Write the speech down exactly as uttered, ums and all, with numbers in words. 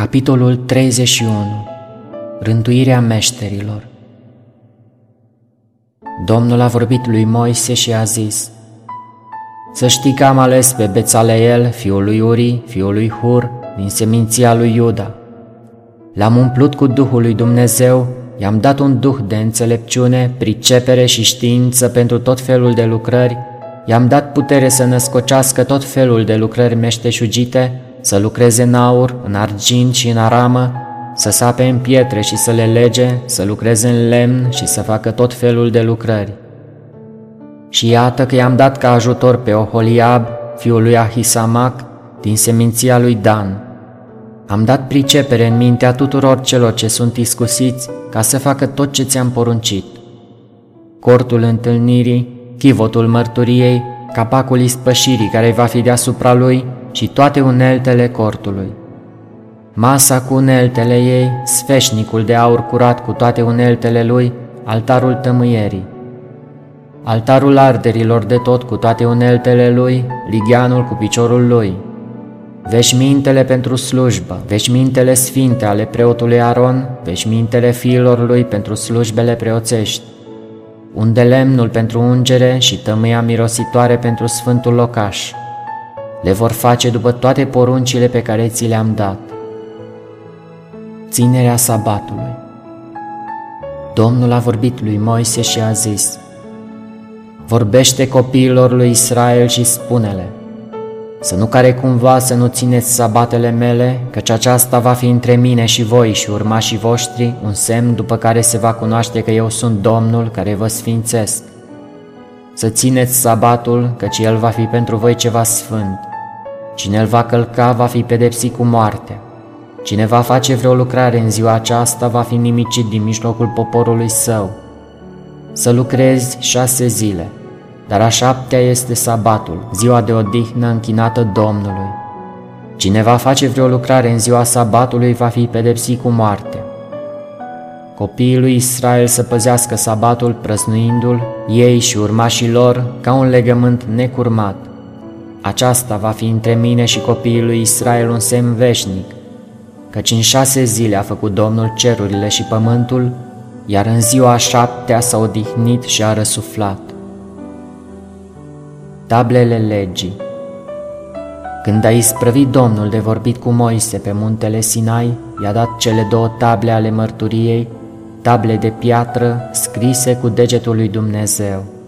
Capitolul treizeci și unu. Rânduirea meșterilor. Domnul a vorbit lui Moise și a zis: Să știi că am ales pe Bețaleel, fiul lui Uri, fiul lui Hur, din seminția lui Iuda. L-am umplut cu Duhul lui Dumnezeu, i-am dat un duh de înțelepciune, pricepere și știință pentru tot felul de lucrări, i-am dat putere să născocească tot felul de lucrări meșteșugite, să lucreze în aur, în argint și în aramă, să sape în pietre și să le lege, să lucreze în lemn și să facă tot felul de lucrări. Și iată că i-am dat ca ajutor pe Oholiab, fiul lui Ahisamac, din seminția lui Dan. Am dat pricepere în mintea tuturor celor ce sunt iscusiți, ca să facă tot ce ți-am poruncit: cortul întâlnirii, chivotul mărturiei, capacul ispășirii care va fi deasupra lui și toate uneltele cortului, masa cu uneltele ei, sfeșnicul de aur curat cu toate uneltele lui, altarul tămâierii, altarul arderilor de tot cu toate uneltele lui, ligheanul cu piciorul lui, veșmintele pentru slujbă, veșmintele sfinte ale preotului Aron, veșmintele fiilor lui pentru slujbele preoțești, undelemnul pentru ungere și tămâia mirositoare pentru sfântul locaș. Le vor face după toate poruncile pe care ți le-am dat. Ținerea sabatului. Domnul a vorbit lui Moise și a zis: Vorbește copiilor lui Israel și spune-le: Să nu care cumva să nu țineți sabatele mele, căci aceasta va fi între mine și voi și urmașii voștri un semn după care se va cunoaște că eu sunt Domnul care vă sfințesc. Să țineți sabatul, căci el va fi pentru voi ceva sfânt. Cine îl va călca va fi pedepsit cu moarte. Cine va face vreo lucrare în ziua aceasta va fi nimicit din mijlocul poporului său. Să lucrezi șase zile, dar a șaptea este sabatul, ziua de odihnă închinată Domnului. Cine va face vreo lucrare în ziua sabatului va fi pedepsit cu moarte. Copiii lui Israel să păzească sabatul prăznuindu-l, ei și urmașii lor, ca un legământ necurmat. Aceasta va fi între mine și copiii lui Israel un semn veșnic, căci în șase zile a făcut Domnul cerurile și pământul, iar în ziua a șaptea s-a odihnit și a răsuflat. Tablele legii. Când a isprăvit Domnul de vorbit cu Moise pe muntele Sinai, i-a dat cele două table ale mărturiei, table de piatră scrise cu degetul lui Dumnezeu.